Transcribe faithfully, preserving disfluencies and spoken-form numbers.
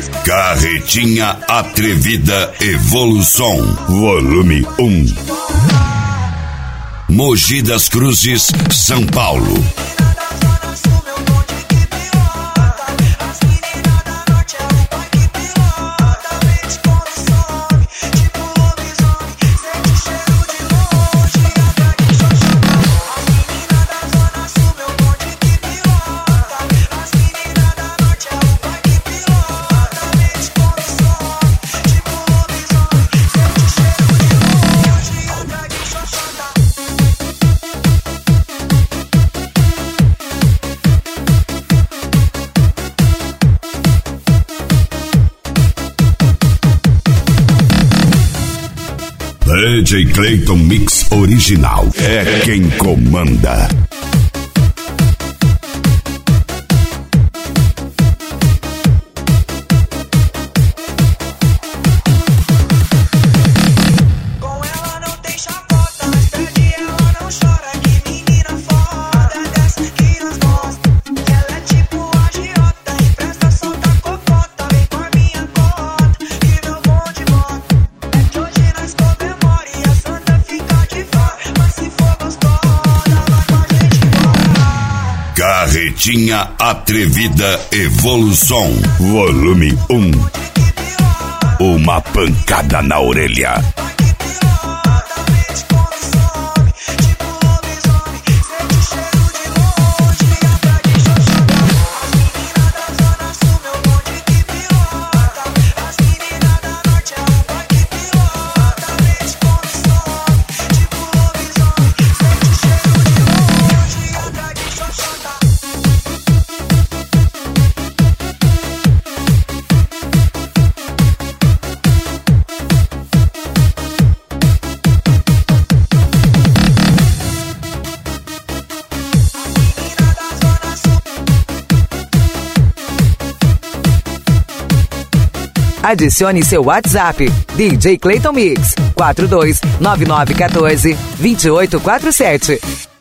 Carretinha Atrevida Evolução, volume um. Mogi das Cruzes, São Paulo. D J Clayton Mix Original é quem comanda. Carretinha Atrevida Evolução, volume um. Uma pancada na orelha. Adicione seu WhatsApp, D J Clayton Mix, quatro dois nove nove um quatro, dois oito quatro sete.